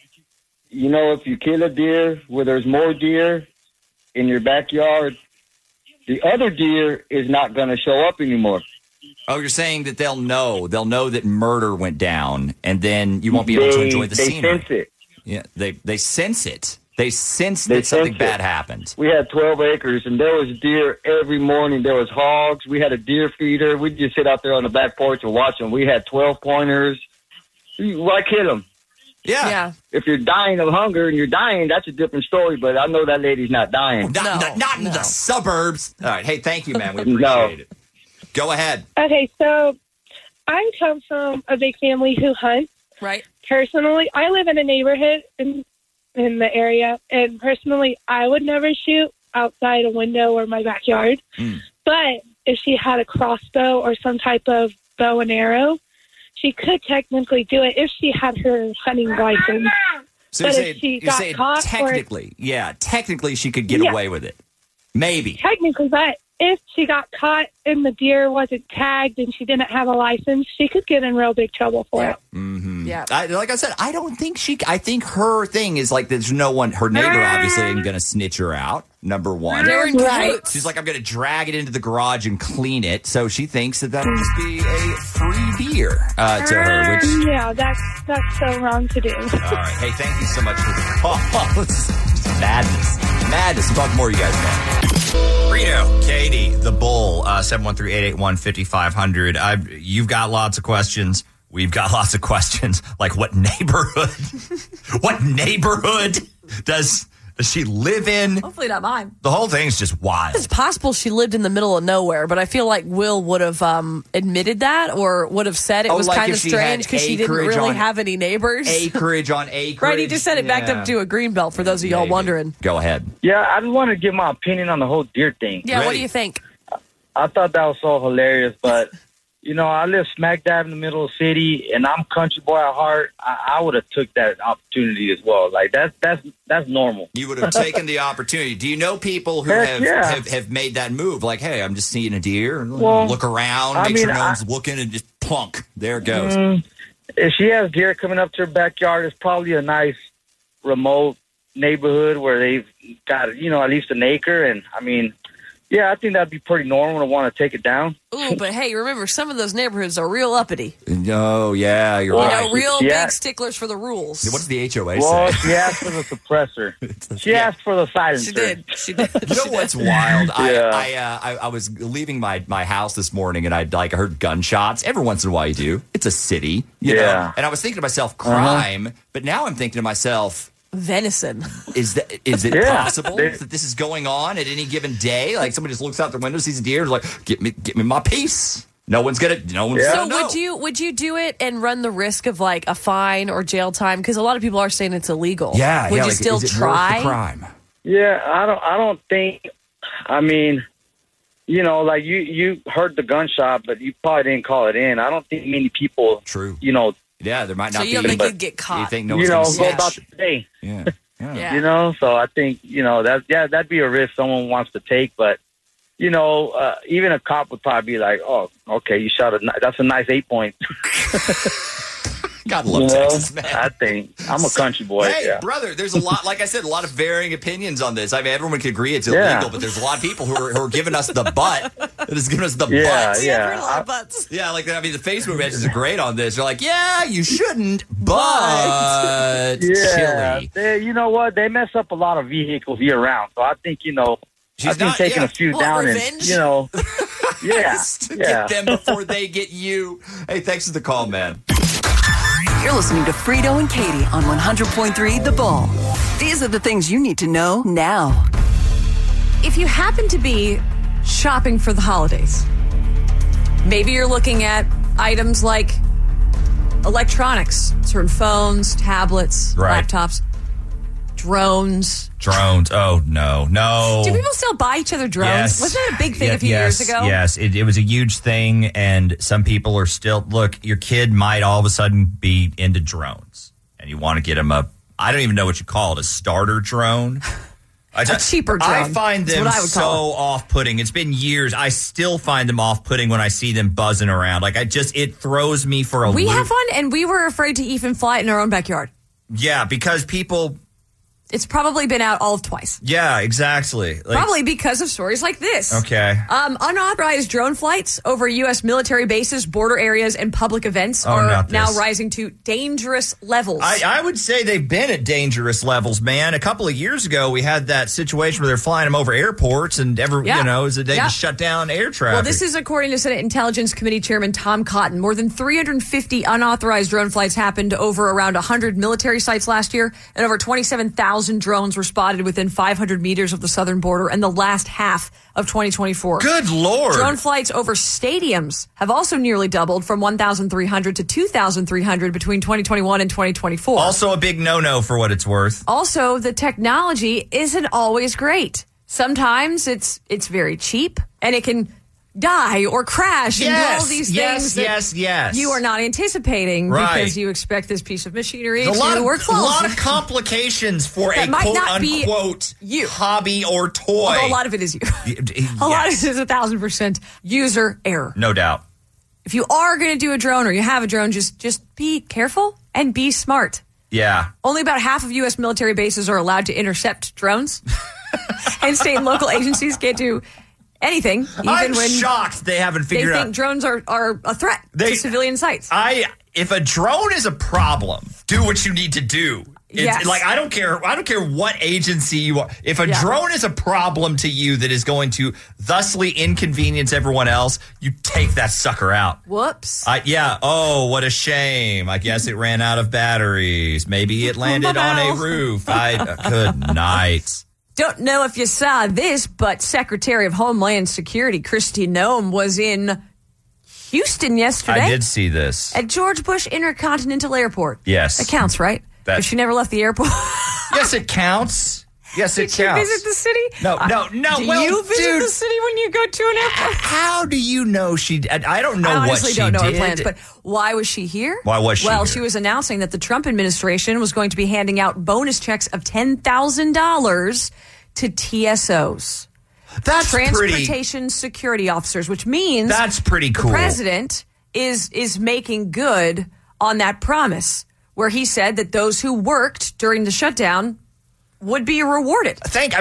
you know, if you kill a deer where there's more deer in your backyard, the other deer is not going to show up anymore. Oh, you're saying that they'll know that murder went down, and then you won't be able to enjoy the scenery. They sense it. Yeah, they sense it. They sense that something bad happened. We had 12 acres, and there was deer every morning. There was hogs. We had a deer feeder. We'd just sit out there on the back porch and watch them. We had 12 pointers. Why kill them? Yeah. If you're dying of hunger and you're dying, that's a different story, but I know that lady's not dying. Not in the suburbs. All right. Hey, thank you, man. We appreciate it. Go ahead. Okay, so I come from a big family who hunts. Right. Personally, I live in a neighborhood in the area, and personally, I would never shoot outside a window or my backyard. But if she had a crossbow or some type of bow and arrow, she could technically do it if she had her hunting license. So but if she got caught, technically she could get away with it. Maybe. Technically, but if she got caught and the deer wasn't tagged and she didn't have a license, she could get in real big trouble for it. Mm-hmm. Yeah. Like I said, I don't think I think her thing is like there's no one, her neighbor obviously ain't going to snitch her out, number one. Right. She's like, I'm going to drag it into the garage and clean it. So she thinks that that'll just be a free deer to her. Which, yeah, that's so wrong to do. All right. Hey, thank you so much for the call. It's just madness. We'll talk more, you guys, man. Frito, Katie, the Bull, 713-881-5500. You've got lots of questions. We've got lots of questions. Like, what neighborhood does she live in? Hopefully not mine. The whole thing's just wild. It's possible she lived in the middle of nowhere, but I feel like Will would have admitted that or would have said it was like kind of if she strange because she didn't really have any neighbors. Acreage on acreage. Right, he just said it backed up to a green belt for those of y'all wondering. Go ahead. Yeah, I just want to give my opinion on the whole deer thing. Yeah, what do you think? I thought that was so hilarious, but, I live smack dab in the middle of the city, and I'm country boy at heart. I would have took that opportunity as well. Like, that's normal. You would have taken the opportunity. Do you know people who have made that move? Like, hey, I'm just seeing a deer. Look around, make sure no one's looking, and just plunk. There it goes. If she has deer coming up to her backyard, it's probably a nice remote neighborhood where they've got, at least an acre. And, yeah, I think that'd be pretty normal to want to take it down. Ooh, but hey, remember, some of those neighborhoods are real uppity. No, yeah, you're right. Real big sticklers for the rules. What's the HOA say? She asked for the suppressor. She asked for the silencer. She did. You know what's wild? I was leaving my house this morning, and I heard gunshots. Every once in a while you do. It's a city, you know? And I was thinking to myself, crime, but now I'm thinking to myself, venison. Is it possible that this is going on at any given day? Like somebody just looks out their window, sees a deer, and is like, get me my piece. No one's gonna know. Would you do it and run the risk of like a fine or jail time? Because a lot of people are saying it's illegal. Yeah, would you still try? The crime? Yeah, I don't think. You heard the gunshot, but you probably didn't call it in. I don't think many people. True. Yeah, there might not be. So you don't think you'd get caught? You think no one's going to go about the day. Yeah. So I think, that'd be a risk someone wants to take. But, even a cop would probably be like, oh, okay, you shot that's a nice 8-point. God love Texas, man. I think I'm a country boy. Hey, brother, there's a lot, like I said, a lot of varying opinions on this. I mean, everyone can agree it's illegal, but there's a lot of people who are giving us the butt. That is giving us the butt. Yeah, butts. Yeah, the Facebook messages are great on this. They're like, yeah, you shouldn't, but chilly. You know what? They mess up a lot of vehicles year round. So I think, I've been taking a few down revenge? and, get them before they get you. Hey, thanks for the call, man. You're listening to Frito and Katie on 100.3 The Bull. These are the things you need to know now. If you happen to be shopping for the holidays, maybe you're looking at items like electronics, certain phones, tablets, laptops, drones. Oh, no. Do people still buy each other drones? Yes. Wasn't that a big thing a few years ago? Yes, it was a huge thing, and some people are still... Look, your kid might all of a sudden be into drones, and you want to get him I don't even know what you call it, a starter drone? A cheaper drone. I find them so off-putting. It's been years. I still find them off-putting when I see them buzzing around. It throws me for a loop. We have one, and we were afraid to even fly it in our own backyard. Yeah, because people... It's probably been out all of twice. Yeah, exactly. Probably because of stories like this. Okay. Unauthorized drone flights over U.S. military bases, border areas, and public events are now rising to dangerous levels. I would say they've been at dangerous levels, man. A couple of years ago, we had that situation where they're flying them over airports and they just shut down air traffic. Well, this is according to Senate Intelligence Committee Chairman Tom Cotton. More than 350 unauthorized drone flights happened over around 100 military sites last year, and over 27,000 drones were spotted within 500 meters of the southern border in the last half of 2024. Good Lord. Drone flights over stadiums have also nearly doubled from 1,300 to 2,300 between 2021 and 2024. Also a big no-no for what it's worth. Also, the technology isn't always great. Sometimes it's very cheap, and it can die or crash and do all these things that you are not anticipating because you expect this piece of machinery to work flawlessly. A lot of complications for a quote-unquote hobby or toy. Although a lot of it is you. A lot of it is 1,000% user error. No doubt. If you are going to do a drone or you have a drone, just be careful and be smart. Yeah. Only about half of U.S. military bases are allowed to intercept drones. And state and local agencies can't do anything. I'm shocked they haven't figured out. They think drones are a threat to civilian sites. If a drone is a problem, do what you need to do. Yes. Like, I don't care what agency you are. If a drone is a problem to you that is going to thusly inconvenience everyone else, you take that sucker out. Whoops. Oh, what a shame. I guess it ran out of batteries. Maybe it landed on a roof. Good night. Don't know if you saw this, but Secretary of Homeland Security Kristi Noem was in Houston yesterday. I did see this. At George Bush Intercontinental Airport. Yes. That counts, right? But she never left the airport. Yes, it counts. Yes, it counts. Did you visit the city? No. Do you visit the city when you go to an airport? How do you know she did? I don't know what she did. I honestly don't know her plans, but why was she here? Why was she here? She was announcing that the Trump administration was going to be handing out bonus checks of $10,000 to TSOs. That's Transportation Security Officers, which means that's pretty cool. The president is making good on that promise, where he said that those who worked during the shutdown would be rewarded.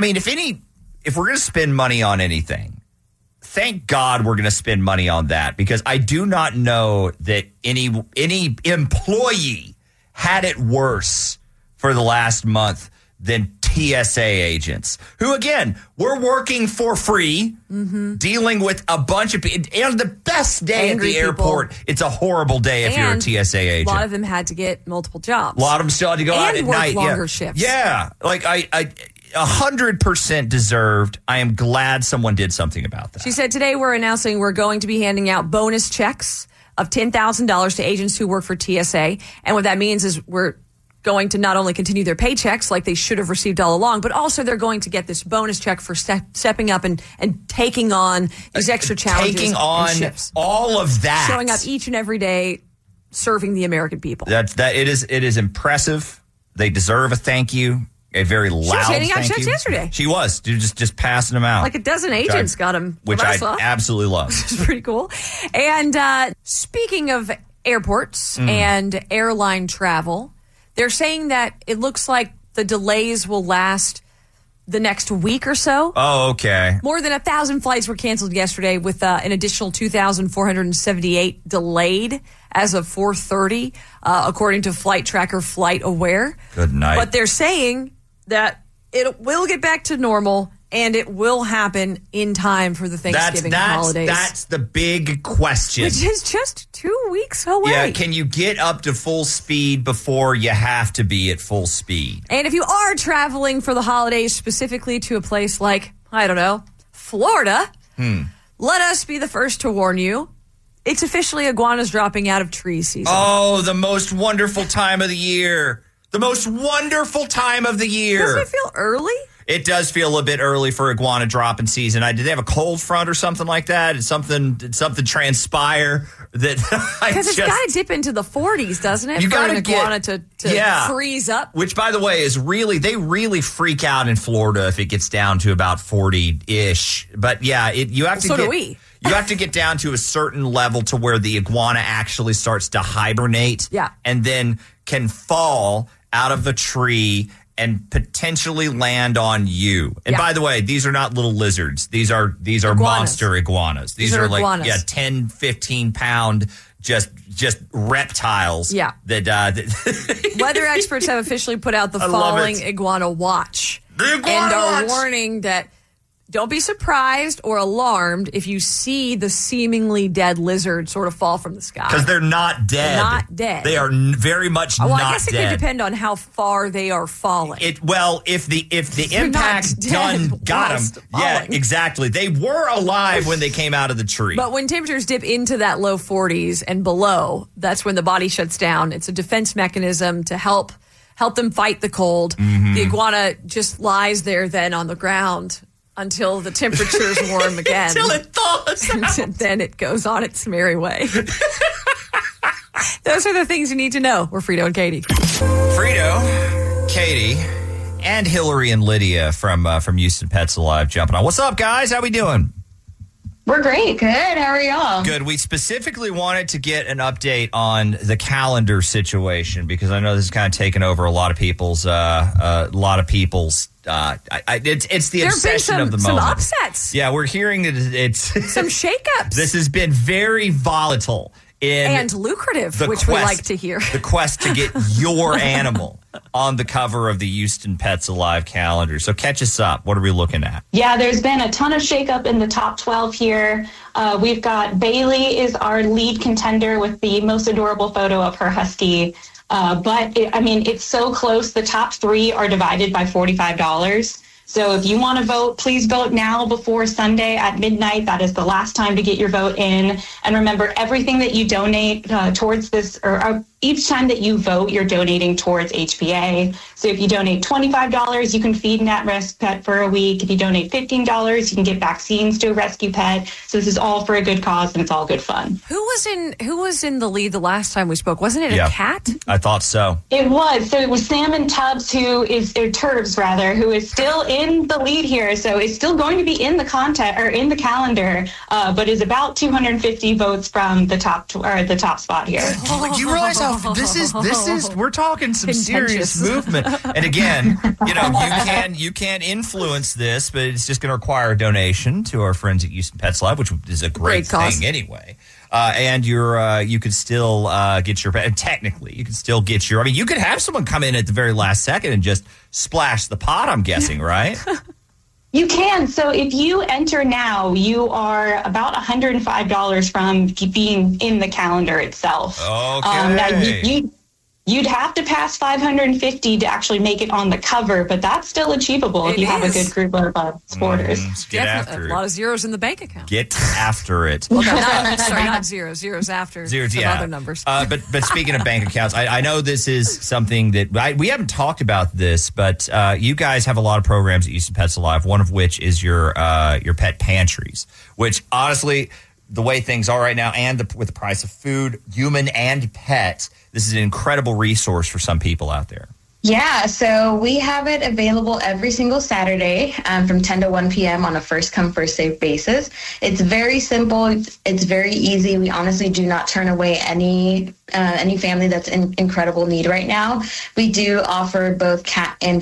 If we're going to spend money on anything, thank God we're going to spend money on that, because I do not know that any employee had it worse for the last month than TSA agents, who, again, we're working for free, dealing with a bunch of people. And the best day Angry at the airport, people. It's a horrible day if you're a TSA agent. A lot of them had to get multiple jobs. A lot of them still had to go out at work night. Longer shifts. Yeah. Like, I 100% deserved. I am glad someone did something about that. She said, today we're announcing we're going to be handing out bonus checks of $10,000 to agents who work for TSA. And what that means is we're going to not only continue their paychecks like they should have received all along, but also they're going to get this bonus check for stepping up and taking on these extra challenges. Taking on shifts. All of that. Showing up each and every day, serving the American people. It is impressive. They deserve a thank you. A very loud thank you. She was handing out checks yesterday. She was. Just passing them out. Like a dozen agents got them. Which I absolutely love. Which is pretty cool. And speaking of airports and airline travel, they're saying that it looks like the delays will last the next week or so. Oh, okay. More than 1,000 flights were canceled yesterday, with an additional 2,478 delayed as of 4:30, according to Flight Tracker Flight Aware. Good night. But they're saying that it will get back to normal, and it will happen in time for the Thanksgiving holidays. That's the big question. Which is just 2 weeks away. Yeah, can you get up to full speed before you have to be at full speed? And if you are traveling for the holidays, specifically to a place like, I don't know, Florida, let us be the first to warn you. It's officially iguanas dropping out of tree season. Oh, the most wonderful time of the year. The most wonderful time of the year. Doesn't it feel early? It does feel a bit early for iguana dropping season. Did they have a cold front or something like that? Did something transpire that? Because it's got to dip into the 40s, doesn't it? You for an iguana to freeze up. Which, by the way, is they really freak out in Florida if it gets down to about 40-ish. But yeah, you have to. So do we. You have to get down to a certain level to where the iguana actually starts to hibernate. Yeah, and then can fall out of the tree and potentially land on you. And by the way, these are not little lizards. These are monster iguanas. These are like iguanas. 10, 15 pound just reptiles. Yeah. That weather experts have officially put out the falling iguana watch. And are warning that don't be surprised or alarmed if you see the seemingly dead lizard sort of fall from the sky. Because they're not dead. They're not dead. They are very much not dead. Well, I guess it could depend on how far they are falling. If the impact got them, yeah, exactly. They were alive when they came out of the tree. But when temperatures dip into that low 40s and below, that's when the body shuts down. It's a defense mechanism to help them fight the cold. The iguana just lies there then on the ground until the temperature's warm again. Until it thaws and then it goes on its merry way. Those are the things you need to know. We're Frito and Katie. Frito, Katie, and Hillary and Lydia from Houston Pets Alive jumping on. What's up, guys? How we doing? We're great. Good. How are y'all? Good. We specifically wanted to get an update on the calendar situation because I know this is kind of taken over a lot of people's it's the obsession of the moment. Some upsets. Yeah, we're hearing that it's some shakeups. This has been very volatile and lucrative, which we like to hear. The quest to get your animal on the cover of the Houston Pets Alive calendar. So catch us up. What are we looking at? Yeah, there's been a ton of shakeup in the top 12 here. We've got Bailey is our lead contender with the most adorable photo of her husky. But it's so close. The top 3 are divided by $45. So if you want to vote, please vote now before Sunday at midnight. That is the last time to get your vote in. And remember, everything that you donate towards this, or each time that you vote, you're donating towards HPA. So if you donate $25, you can feed an at-risk pet for a week. If you donate $15, you can get vaccines to a rescue pet. So this is all for a good cause, and it's all good fun. Who was in the lead the last time we spoke? Wasn't it a cat? I thought so. It was. So it was Salmon Tubbs, Turbs rather, who is still in the lead here. So it's still going to be in the in the calendar, but is about 250 votes from the top spot here. Do you realize how this is? We're talking some serious movement. And again, you can influence this, but it's just going to require a donation to our friends at Houston Pets Alive, which is a great thing anyway. And you could still get your pet. And technically, you could still get your. I mean, you could have someone come in at the very last second and just splash the pot. I'm guessing, right? You can. So if you enter now, you are about $105 from being in the calendar itself. Okay. Now you'd have to pass 550 to actually make it on the cover, but that's still achievable if you have a good group of supporters. Get after it. A lot of zeros in the bank account. Get after it. Well, not zeros. Zeros after some other numbers. But speaking of bank accounts, I know this is something that we haven't talked about this, but you guys have a lot of programs at Houston Pets Alive, one of which is your pet pantries, which honestly, the way things are right now and with the price of food, human and pet, this is an incredible resource for some people out there. Yeah, so we have it available every single Saturday from 10 to 1 p.m. on a first-come, first-served basis. It's very simple. It's very easy. We honestly do not turn away any family that's in incredible need right now. We do offer both cat and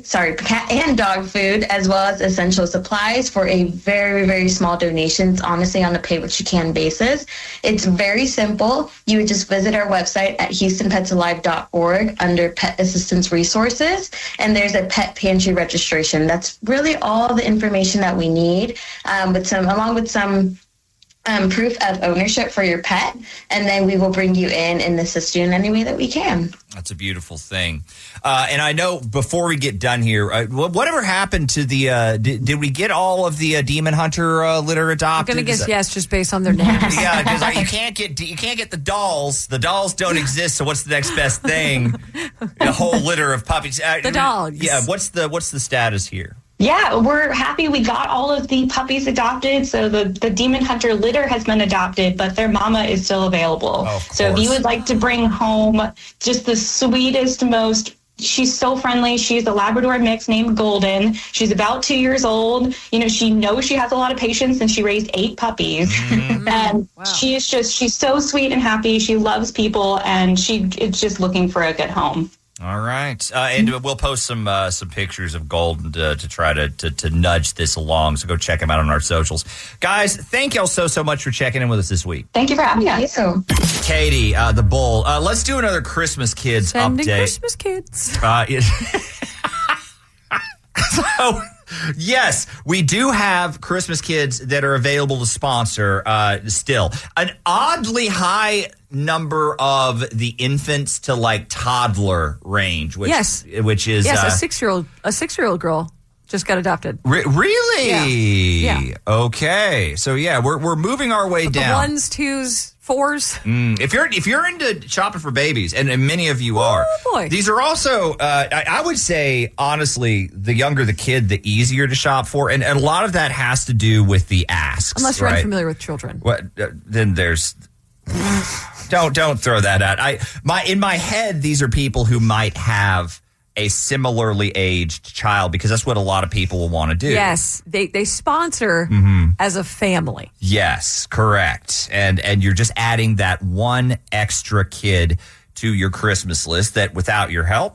dog food, as well as essential supplies for a very, very small donations, honestly, on a pay-what-you-can basis. It's very simple. You would just visit our website at HoustonPetsAlive.org under Pet Assistance Resources, and there's a pet pantry registration. That's really all the information that we need, along with some proof of ownership for your pet, and then we will bring you in and assist you in any way that we can. That's a beautiful thing. And I know before we get done here, whatever happened to the, did we get all of the Demon Hunter litter adopted? I'm going to guess yes, just based on their names. Yeah, because you can't get the dolls. The dolls don't exist, so what's the next best thing? A whole litter of puppies. The dogs. Yeah, what's the status here? Yeah, we're happy we got all of the puppies adopted. So the Demon Hunter litter has been adopted, but their mama is still available. So if you would like to bring home just the sweetest, she's so friendly. She's a Labrador mix named Golden. She's about 2 years old. She knows she has a lot of patience, and she raised 8 puppies. And she's so sweet and happy. She loves people, and she is just looking for a good home. All right. And we'll post some pictures of Golden to try to nudge this along. So go check them out on our socials. Guys, thank y'all so much for checking in with us this week. Thank you for having us. Katie, the Bull. Let's do another Christmas Kids Sending update. Christmas Kids. So, yes, we do have Christmas Kids that are available to sponsor still. An oddly high number of the infants to toddler range, which is a 6-year-old girl just got adopted. Really? Yeah. Okay. So we're moving our way down. The 1s, 2s, 4s. If you're into shopping for babies, and many of you are, boy. These are also I would say honestly, the younger the kid, the easier to shop for, and a lot of that has to do with the asks. Unless you're unfamiliar with children. Then there's. Don't throw that out. In my head, these are people who might have a similarly aged child, because that's what a lot of people will want to do. Yes, they sponsor as a family. Yes, correct. And you're just adding that one extra kid to your Christmas list that without your help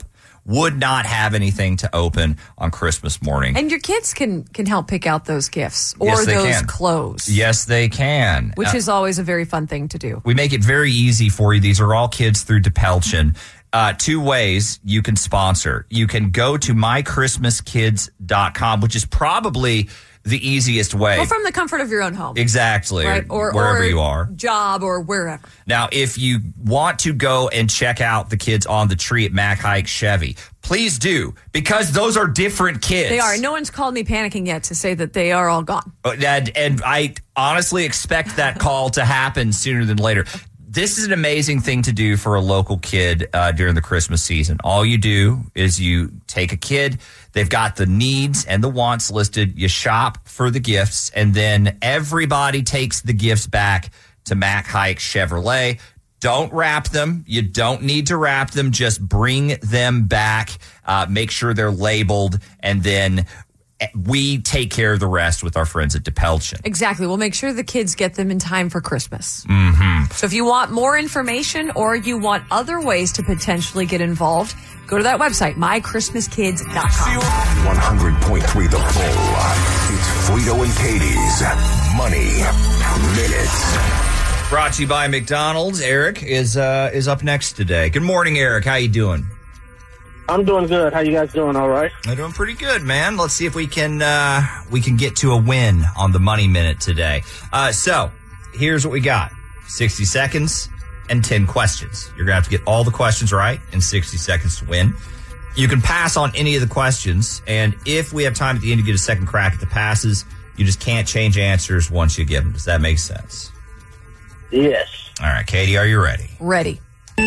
would not have anything to open on Christmas morning. And your kids can help pick out those gifts or Yes, they those can. clothes. Yes, they can. Which is always a very fun thing to do. We make it very easy for you. These are all kids through DePelchin. 2 ways you can sponsor. You can go to mychristmaskids.com, which is probably the easiest way. Well, from the comfort of your own home. Exactly. Right? Or wherever you are. Job or wherever. Now, if you want to go and check out the kids on the tree at Mac Hike Chevy, please do, because those are different kids. They are. No one's called me panicking yet to say that they are all gone. And I honestly expect that call to happen sooner than later. This is an amazing thing to do for a local kid during the Christmas season. All you do is you take a kid, they've got the needs and the wants listed, you shop for the gifts, and then everybody takes the gifts back to Mac Hike Chevrolet. Don't wrap them. You don't need to wrap them. Just bring them back. Make sure they're labeled, and then we take care of the rest with our friends at DePelchin. Exactly. We'll make sure the kids get them in time for Christmas. Mm-hmm. So if you want more information or you want other ways to potentially get involved, go to that website, mychristmaskids.com. 100.3 The Bull. It's Frito and Katie's Money Minute. Brought to you by McDonald's. Eric is up next today. Good morning, Eric. How you doing? I'm doing good. How you guys doing? All right. I'm doing pretty good, man. Let's see if we can get to a win on the Money Minute today. So here's what we got: 60 seconds and 10 questions. You're gonna have to get all the questions right in 60 seconds to win. You can pass on any of the questions, and if we have time at the end to get a second crack at the passes, you just can't change answers once you give them. Does that make sense? Yes. All right, Katie, are you ready? Ready.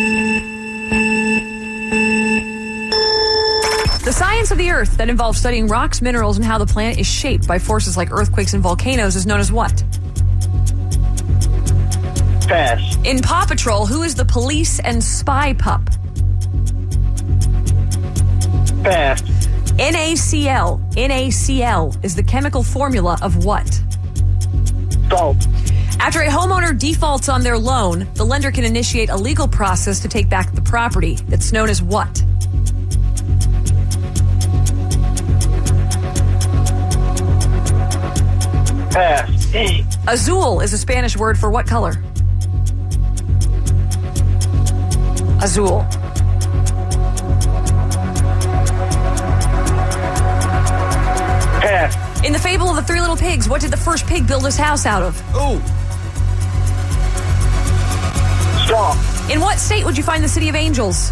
The science of the Earth that involves studying rocks, minerals, and how the planet is shaped by forces like earthquakes and volcanoes is known as what? Pass. In Paw Patrol, who is the police and spy pup? Pass. NaCl. NaCl is the chemical formula of what? Salt. After a homeowner defaults on their loan, the lender can initiate a legal process to take back the property. That's known as what? Pass. Dang. Azul is a Spanish word for what color? Azul. Pass. In the fable of the Three Little Pigs, what did the first pig build his house out of? Oh. Straw. In what state would you find the City of Angels?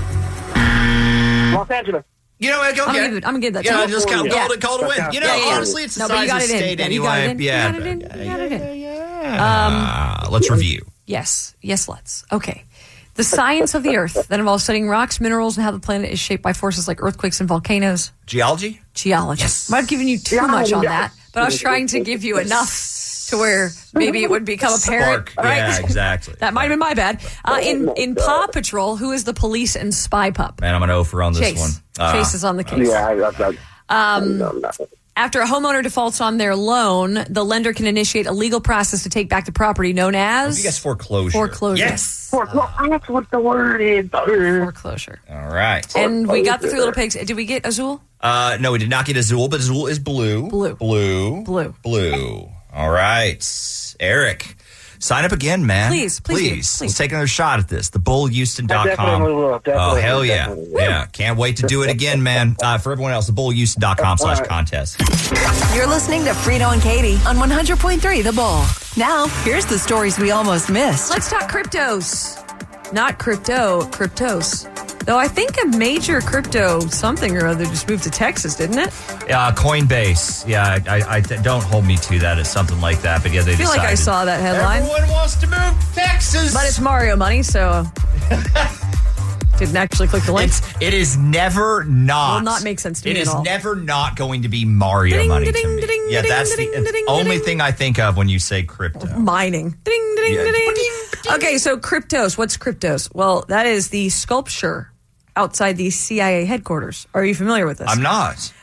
Los Angeles. You know what? Go I'm get gonna it. give it that. Yeah, to you. just call it a win. You know, Yeah. honestly, it's the No, but you size got of it the in. state Yeah, you got it anyway. in. Yeah. You got it in. You got it in. Let's review. Yes, let's. Okay. The science of the Earth that involves studying rocks, minerals, and how the planet is shaped by forces like earthquakes and volcanoes. Geology? Geology. Yes. Might have given you too much on that, but I was trying to give you enough to where maybe it would become apparent. Spark. Right? Yeah, exactly. That might have been my bad. In Paw Patrol, who is the police and spy pup? Man, I'm an O for on this Chase. one. Chase is on the case. Yeah, After a homeowner defaults on their loan, the lender can initiate a legal process to take back the property known as... You guess foreclosure. Foreclosure. Yes. That's what the word is. Foreclosure. All right. And we got the Three Little Pigs. Did we get Azul? No, we did not get Azul, but Azul is blue. Blue. All right. Eric, sign up again, man. Please. Let's take another shot at this. TheBullHouston.com. Definitely will. Oh, hell yeah. Definitely. Yeah. Can't wait to do it again, man. For everyone else, TheBullHouston.com/contest. You're listening to Frito and Katie on 100.3 The Bull. Now, here's the stories we almost missed. Let's talk cryptos. Not cryptos. Though I think a major crypto something or other just moved to Texas, didn't it? Coinbase. Yeah, I don't hold me to that. It's something like that. But yeah, they I feel like I saw that headline. Everyone wants to move to Texas. But it's Mario money, so didn't actually click the link. It is never not. Will not make sense to me It at is all. never not going to be Mario Ding, money ding, to me. ding, Yeah, ding, that's ding, the ding, only ding. thing I think of when you say crypto. Mining. Ding, ding, Yeah. ding, ding. Okay, so cryptos. What's cryptos? Well, that is the sculpture outside the CIA headquarters. Are you familiar with this? I'm not.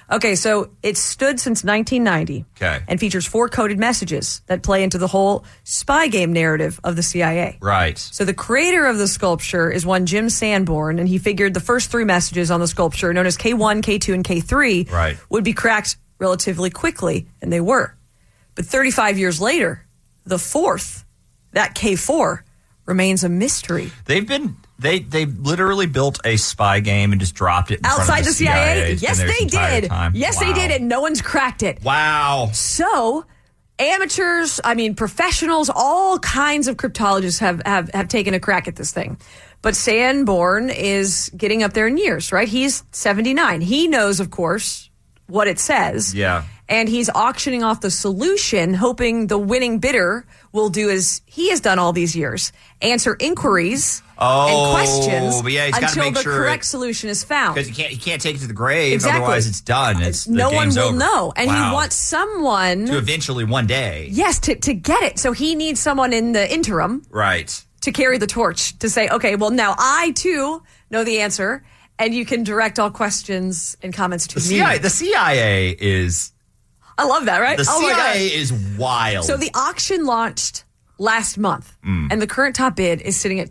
Okay, so it stood since 1990. Okay. And features 4 coded messages that play into the whole spy game narrative of the CIA. Right. So the creator of the sculpture is one Jim Sanborn, and he figured the first 3 messages on the sculpture, known as K1, K2, and K3, right, would be cracked relatively quickly, and they were. But 35 years later, the 4th, that K4, remains a mystery. They literally built a spy game and just dropped it in outside front of the CIA? Yes, their they entire did. time. Yes, Wow. they did, and no one's cracked it. Wow. So, amateurs, professionals, all kinds of cryptologists have taken a crack at this thing. But Sanborn is getting up there in years, right? He's 79. He knows, of course, what it says. Yeah. And he's auctioning off the solution, hoping the winning bidder will do as he has done all these years, answer inquiries and questions but yeah, he's gotta until make the sure correct solution is found. Because he can't take it to the grave, Exactly. otherwise it's done. The no one game's will over. know. And Wow. he wants someone to eventually one day. Yes, to get it. So he needs someone in the interim Right. to carry the torch to say, okay, well, now I too know the answer, and you can direct all questions and comments to me. The CIA is... I love that, right? The Oh my CIA God. is wild. So the auction launched last month, Mm. and the current top bid is sitting at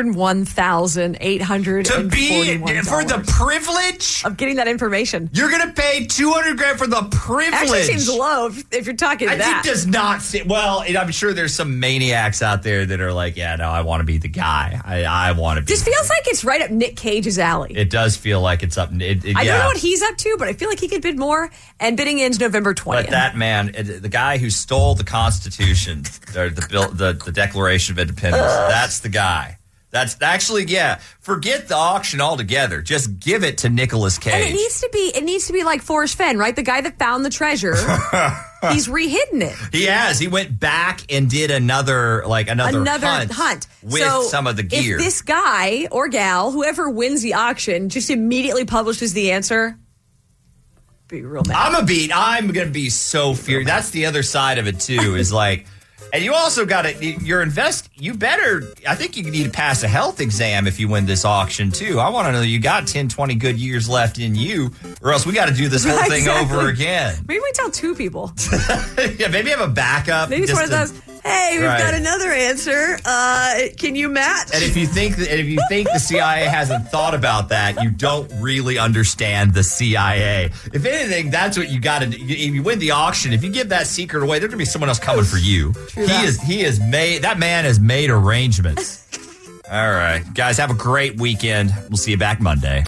$201,841 to be for the privilege of getting that information. You're going to pay $200,000 for the privilege. Actually, seems low if you're talking that. It does not fit. Well, I'm sure there's some maniacs out there that are like, yeah, no, I want to be the guy. I want to be. Just feels like it's right up Nick Cage's alley. It does feel like it's up. I don't know what he's up to, but I feel like he could bid more. And bidding ends November 20th. But that man, the guy who stole the Constitution, or the Declaration of Independence, that's the guy. That's actually, forget the auction altogether. Just give it to Nicolas Cage. And it needs to be like Forrest Fenn, right? The guy that found the treasure. He's rehidden it. He has. He went back and did another hunt with some of the gear. If this guy or gal, whoever wins the auction, just immediately publishes the answer, be real mad. I'm gonna be so furious. That's the other side of it too. Is like, and you also got to you better. I think you need to pass a health exam if you win this auction too. I want to know you got 10, 20 good years left in you, or else we got to do this whole thing over again. Maybe we tell 2 people. Yeah, maybe have a backup. Maybe it's one of those. Hey, we've got another answer. Can you match? And if you think the CIA hasn't thought about that, you don't really understand the CIA. If anything, that's what you got to do. If you win the auction, if you give that secret away, there's going to be someone else coming for you. That man has made arrangements. All right, guys, have a great weekend. We'll see you back Monday.